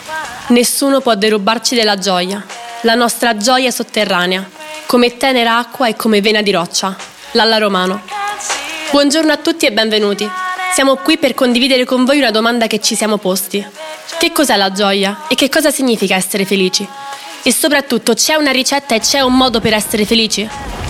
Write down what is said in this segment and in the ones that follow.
Nessuno può derubarci della gioia, la nostra gioia sotterranea, come tenera acqua e come vena di roccia. Lalla Romano. Buongiorno a tutti e benvenuti. Siamo qui per condividere con voi una domanda che ci siamo posti. Che cos'è la gioia e che cosa significa essere felici? E soprattutto, c'è una ricetta e c'è un modo per essere felici?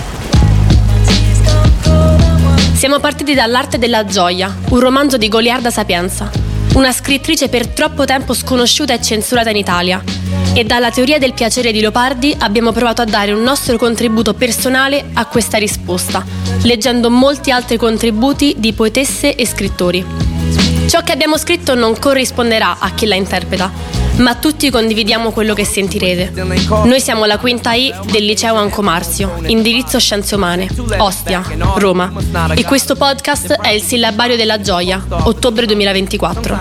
Siamo partiti dall'Arte della gioia, un romanzo di Goliarda Sapienza, una scrittrice per troppo tempo sconosciuta e censurata in Italia. E dalla teoria del piacere di Leopardi abbiamo provato a dare un nostro contributo personale a questa risposta, leggendo molti altri contributi di poetesse e scrittori. Ciò che abbiamo scritto non corrisponderà a chi la interpreta, ma tutti condividiamo quello che sentirete. Noi siamo la quinta I del liceo Anco Marzio, indirizzo Scienze Umane, Ostia, Roma. E questo podcast è il sillabario della gioia, ottobre 2024.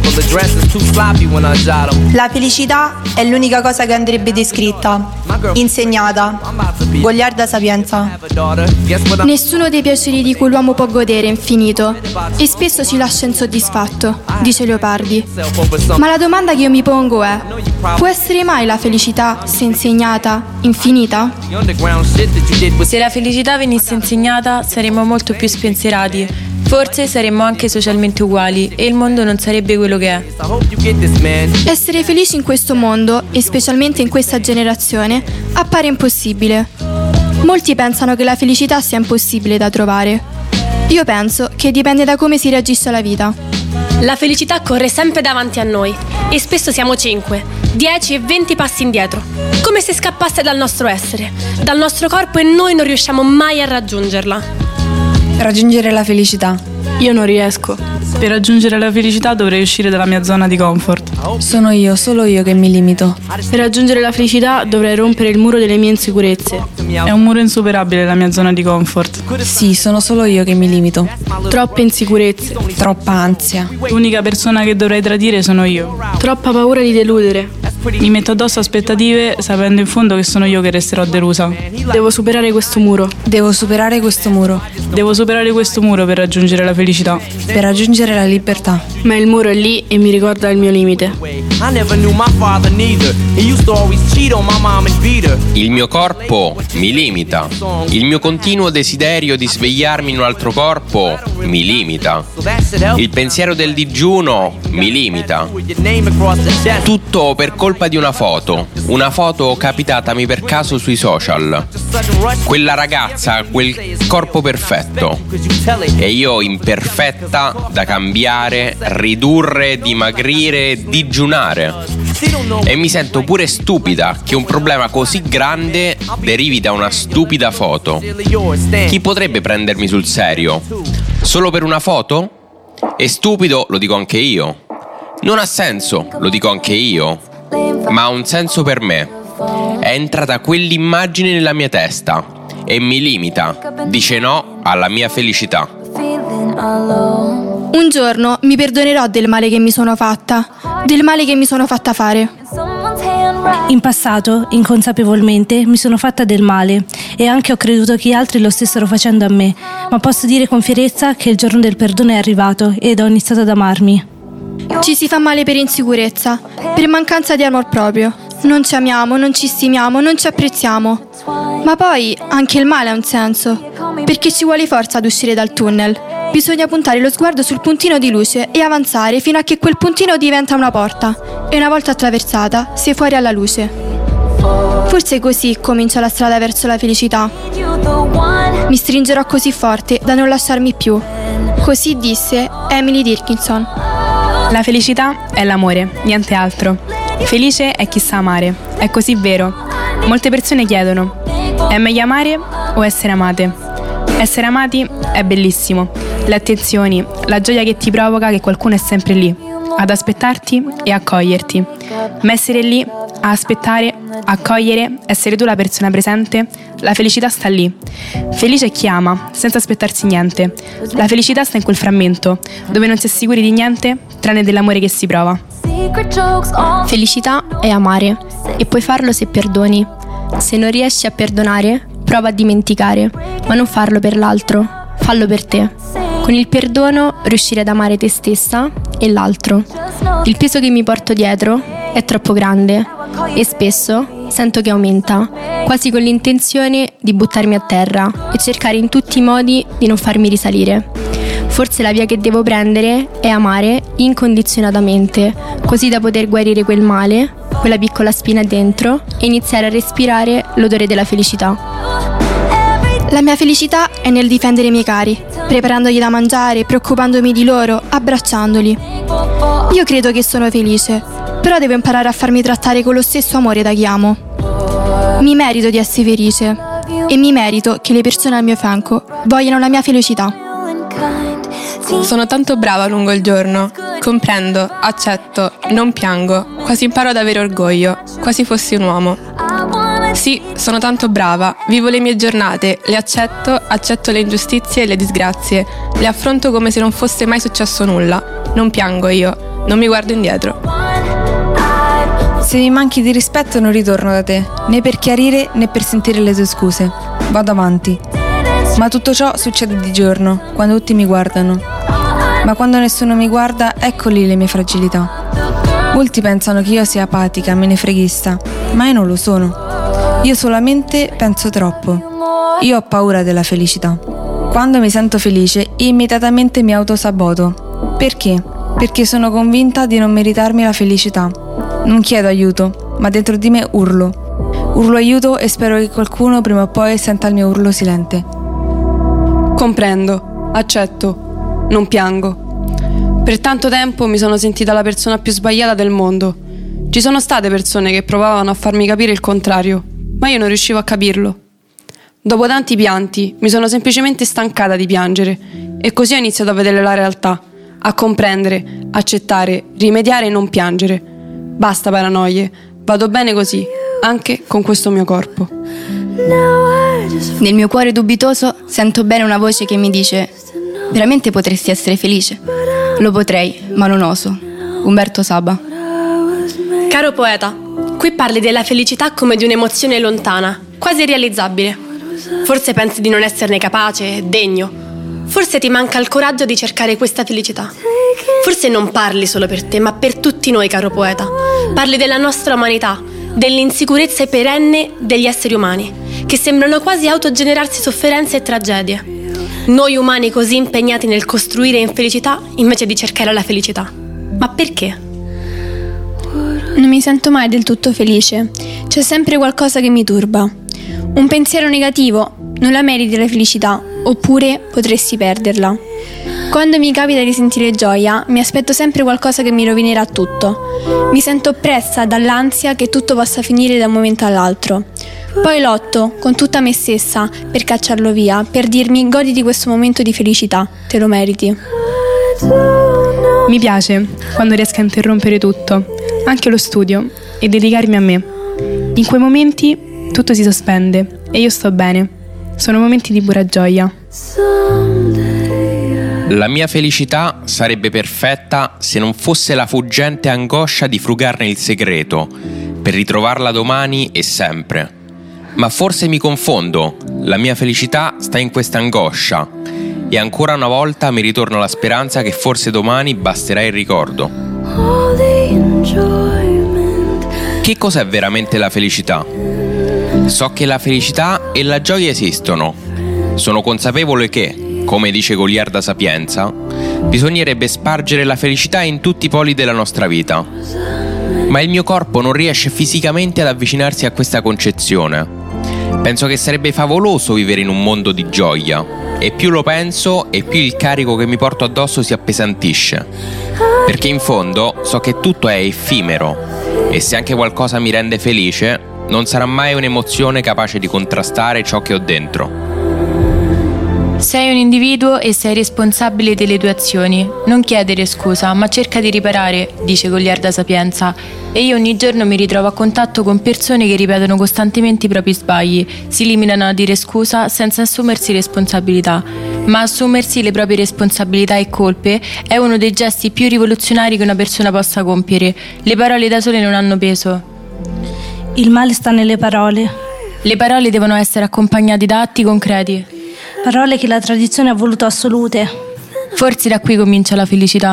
La felicità è l'unica cosa che andrebbe descritta, insegnata. Goliarda Sapienza. Nessuno dei piaceri di cui l'uomo può godere è infinito e spesso ci lascia insoddisfatto, dice Leopardi. Ma la domanda che io mi pongo è: può essere mai la felicità, se insegnata, infinita? Se la felicità venisse insegnata saremmo molto più spensierati, forse saremmo anche socialmente uguali e il mondo non sarebbe quello che è. Essere felici in questo mondo, e specialmente in questa generazione, appare impossibile. Molti pensano che la felicità sia impossibile da trovare. Io penso che dipende da come si reagisce alla vita. La felicità corre sempre davanti a noi e spesso siamo 5, 10 e 20 passi indietro, come se scappasse dal nostro essere, dal nostro corpo, e noi non riusciamo mai a raggiungerla. Raggiungere la felicità. Io non riesco. Per raggiungere la felicità dovrei uscire dalla mia zona di comfort. Sono io, solo io che mi limito. Per raggiungere la felicità dovrei rompere il muro delle mie insicurezze. È un muro insuperabile la mia zona di comfort. Sì, sono solo io che mi limito. Troppe insicurezze. Troppa ansia. L'unica persona che dovrei tradire sono io. Troppa paura di deludere. Mi metto addosso aspettative sapendo in fondo che sono io che resterò delusa. Devo superare questo muro. Devo superare questo muro. Devo superare questo muro per raggiungere la felicità. Per raggiungere la libertà. Ma il muro è lì e mi ricorda il mio limite. Il mio corpo mi limita. Il mio continuo desiderio di svegliarmi in un altro corpo mi limita. Il pensiero del digiuno mi limita. Tutto per colpa di una foto capitatami per caso sui social. Quella ragazza, quel corpo perfetto e io imperfetta da cambiare, ridurre, dimagrire, digiunare. E mi sento pure stupida che un problema così grande derivi da una stupida foto. Chi potrebbe prendermi sul serio? Solo per una foto? È stupido, lo dico anche io. Non ha senso, lo dico anche io. Ma ha un senso per me. È entrata quell'immagine nella mia testa e mi limita, dice no alla mia felicità. Un giorno mi perdonerò del male che mi sono fatta, del male che mi sono fatta fare. In passato, inconsapevolmente, mi sono fatta del male e anche ho creduto che gli altri lo stessero facendo a me, ma posso dire con fierezza che il giorno del perdono è arrivato ed ho iniziato ad amarmi. Ci si fa male per insicurezza, per mancanza di amor proprio. Non ci amiamo, non ci stimiamo, non ci apprezziamo. Ma poi anche il male ha un senso, perché ci vuole forza ad uscire dal tunnel. Bisogna puntare lo sguardo sul puntino di luce e avanzare fino a che quel puntino diventa una porta e una volta attraversata si è fuori alla luce. Forse così comincia la strada verso la felicità. Mi stringerò così forte da non lasciarmi più. Così disse Emily Dickinson. La felicità è l'amore, niente altro. Felice è chi sa amare. È così vero. Molte persone chiedono: è meglio amare o essere amate? Essere amati è bellissimo. Le attenzioni, la gioia che ti provoca che qualcuno è sempre lì, ad aspettarti e accoglierti. Ma essere lì, a aspettare, accogliere, essere tu la persona presente, la felicità sta lì. Felice è chi ama, senza aspettarsi niente. La felicità sta in quel frammento, dove non si è sicuri di niente, tranne dell'amore che si prova. Felicità è amare, e puoi farlo se perdoni. Se non riesci a perdonare, prova a dimenticare, ma non farlo per l'altro, fallo per te. Con il perdono riuscire ad amare te stessa e l'altro. Il peso che mi porto dietro è troppo grande e spesso sento che aumenta, quasi con l'intenzione di buttarmi a terra e cercare in tutti i modi di non farmi risalire. Forse la via che devo prendere è amare incondizionatamente, così da poter guarire quel male, quella piccola spina dentro, e iniziare a respirare l'odore della felicità. La mia felicità è nel difendere i miei cari, preparandogli da mangiare, preoccupandomi di loro, abbracciandoli. Io credo che sono felice, però devo imparare a farmi trattare con lo stesso amore da chi amo. Mi merito di essere felice e mi merito che le persone al mio fianco vogliano la mia felicità. Sono tanto brava lungo il giorno. Comprendo, accetto, non piango, quasi imparo ad avere orgoglio, quasi fossi un uomo. Sì, sono tanto brava, vivo le mie giornate, le accetto le ingiustizie e le disgrazie, le affronto come se non fosse mai successo nulla. Non piango io, non mi guardo indietro. Se mi manchi di rispetto non ritorno da te, né per chiarire né per sentire le tue scuse. Vado avanti. Ma tutto ciò succede di giorno, quando tutti mi guardano. Ma quando nessuno mi guarda, ecco lì le mie fragilità. Molti pensano che io sia apatica, menefreghista, ma io non lo sono. Io solamente penso troppo. Io ho paura della felicità. Quando mi sento felice, immediatamente mi autosaboto. Perché? Perché sono convinta di non meritarmi la felicità. Non chiedo aiuto, ma dentro di me urlo. Urlo aiuto e spero che qualcuno prima o poi senta il mio urlo silente. Comprendo, accetto, non piango. Per tanto tempo mi sono sentita la persona più sbagliata del mondo. Ci sono state persone che provavano a farmi capire il contrario, ma io non riuscivo a capirlo. Dopo tanti pianti mi sono semplicemente stancata di piangere e così ho iniziato a vedere la realtà, a comprendere, accettare, rimediare e non piangere. Basta paranoie, vado bene così, anche con questo mio corpo. Nel mio cuore dubitoso sento bene una voce che mi dice: veramente potresti essere felice? Lo potrei, ma non oso. Umberto Saba. Caro poeta, qui parli della felicità come di un'emozione lontana, quasi irrealizzabile. Forse pensi di non esserne capace, degno. Forse ti manca il coraggio di cercare questa felicità. Forse non parli solo per te, ma per tutti noi, caro poeta. Parli della nostra umanità, dell'insicurezza perenne degli esseri umani, che sembrano quasi autogenerarsi sofferenze e tragedie. Noi umani così impegnati nel costruire infelicità invece di cercare la felicità. Ma perché? Non mi sento mai del tutto felice. C'è sempre qualcosa che mi turba. Un pensiero negativo: non la meriti la felicità, oppure potresti perderla. Quando mi capita di sentire gioia, mi aspetto sempre qualcosa che mi rovinerà tutto. Mi sento oppressa dall'ansia che tutto possa finire da un momento all'altro. Poi lotto con tutta me stessa per cacciarlo via, per dirmi: goditi questo momento di felicità, te lo meriti. Mi piace quando riesco a interrompere tutto, anche lo studio, e dedicarmi a me. In quei momenti tutto si sospende e io sto bene. Sono momenti di pura gioia. La mia felicità sarebbe perfetta se non fosse la fuggente angoscia di frugarne il segreto, per ritrovarla domani e sempre. Ma forse mi confondo, la mia felicità sta in questa angoscia, e ancora una volta mi ritorna la speranza che forse domani basterà il ricordo. Che cos'è veramente la felicità? So che la felicità e la gioia esistono. Sono consapevole che, come dice Goliarda Sapienza, bisognerebbe spargere la felicità in tutti i poli della nostra vita. Ma il mio corpo non riesce fisicamente ad avvicinarsi a questa concezione. Penso che sarebbe favoloso vivere in un mondo di gioia, e più lo penso e più il carico che mi porto addosso si appesantisce. Perché in fondo so che tutto è effimero, e se anche qualcosa mi rende felice, non sarà mai un'emozione capace di contrastare ciò che ho dentro. Sei un individuo e sei responsabile delle tue azioni. Non chiedere scusa, ma cerca di riparare, dice Goliarda Sapienza. E io ogni giorno mi ritrovo a contatto con persone che ripetono costantemente i propri sbagli, si limitano a dire scusa senza assumersi responsabilità. Ma assumersi le proprie responsabilità e colpe è uno dei gesti più rivoluzionari che una persona possa compiere. Le parole da sole non hanno peso. Il male sta nelle parole. Le parole devono essere accompagnate da atti concreti. Parole che la tradizione ha voluto assolute. Forse da qui comincia la felicità.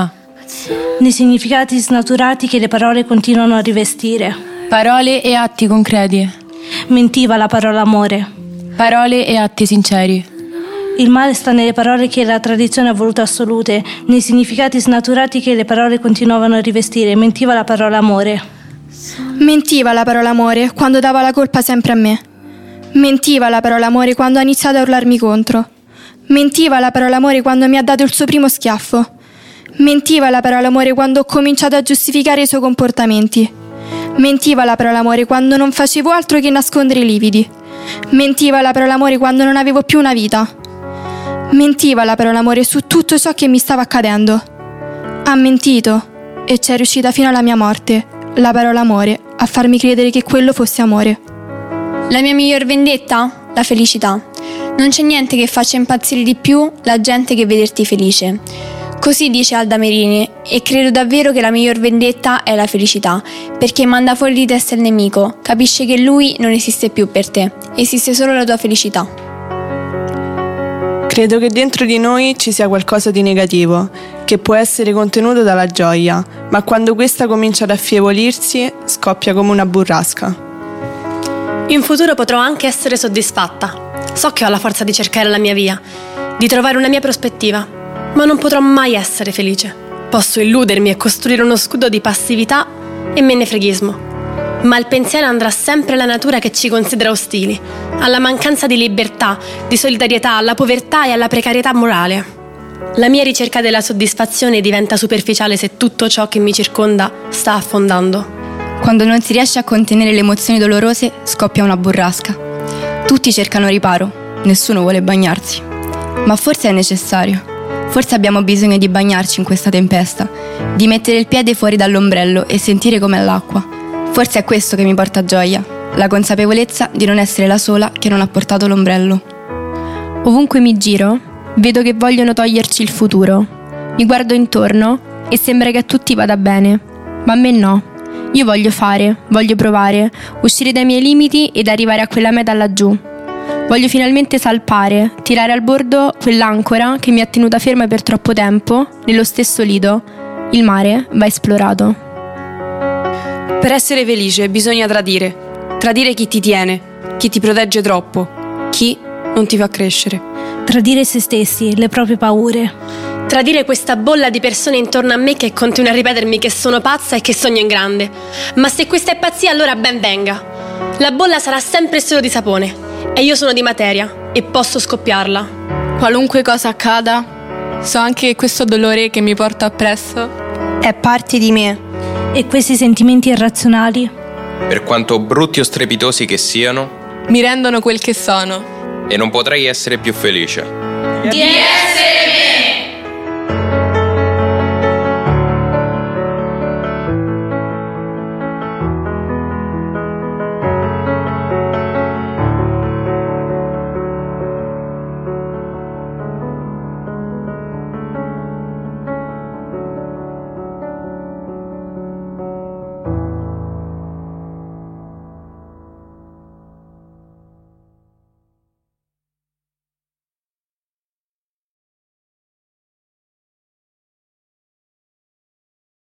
nei significati snaturati che le parole continuano a rivestire. Parole e atti concreti. Mentiva la parola amore. Parole e atti sinceri. Il male sta nelle parole che la tradizione ha voluto assolute, nei significati snaturati che le parole continuavano a rivestire. Mentiva la parola amore. Mentiva la parola amore quando dava la colpa sempre a me. Mentiva la parola amore quando ha iniziato a urlarmi contro. Mentiva la parola amore quando mi ha dato il suo primo schiaffo. Mentiva la parola amore quando ho cominciato a giustificare i suoi comportamenti. Mentiva la parola amore quando non facevo altro che nascondere i lividi. Mentiva la parola amore quando non avevo più una vita. Mentiva la parola amore su tutto ciò che mi stava accadendo. Ha mentito e c'è riuscita fino alla mia morte, la parola amore, a farmi credere che quello fosse amore. La mia miglior vendetta? La felicità. Non c'è niente che faccia impazzire di più la gente che vederti felice. Così dice Alda Merini, e credo davvero che la miglior vendetta è la felicità, perché manda fuori di testa il nemico, capisce che lui non esiste più per te, esiste solo la tua felicità. Credo che dentro di noi ci sia qualcosa di negativo, che può essere contenuto dalla gioia, ma quando questa comincia ad affievolirsi, scoppia come una burrasca. In futuro potrò anche essere soddisfatta. So che ho la forza di cercare la mia via, di trovare una mia prospettiva. Ma non potrò mai essere felice. Posso illudermi e costruire uno scudo di passività e menefreghismo. Ma il pensiero andrà sempre alla natura che ci considera ostili, alla mancanza di libertà, di solidarietà, alla povertà e alla precarietà morale. La mia ricerca della soddisfazione diventa superficiale se tutto ciò che mi circonda sta affondando. Quando non si riesce a contenere le emozioni dolorose, scoppia una burrasca. Tutti cercano riparo, nessuno vuole bagnarsi. Ma forse è necessario. Forse abbiamo bisogno di bagnarci in questa tempesta, di mettere il piede fuori dall'ombrello e sentire com'è l'acqua. Forse è questo che mi porta gioia, la consapevolezza di non essere la sola che non ha portato l'ombrello. Ovunque mi giro, vedo che vogliono toglierci il futuro. Mi guardo intorno e sembra che a tutti vada bene, ma a me no. Io voglio fare, voglio provare, uscire dai miei limiti ed arrivare a quella meta laggiù. Voglio finalmente salpare, tirare al bordo quell'ancora che mi ha tenuta ferma per troppo tempo, nello stesso lido. Il mare va esplorato. Per essere felice bisogna tradire. Tradire chi ti tiene, chi ti protegge troppo, chi non ti fa crescere. Tradire se stessi, le proprie paure. Tradire questa bolla di persone intorno a me che continua a ripetermi che sono pazza e che sogno in grande. Ma se questa è pazzia, allora ben venga. La bolla sarà sempre solo di sapone. E io sono di materia e posso scoppiarla. Qualunque cosa accada, so anche che questo dolore che mi porto appresso è parte di me. E questi sentimenti irrazionali, per quanto brutti o strepitosi che siano, mi rendono quel che sono. E non potrei essere più felice di essere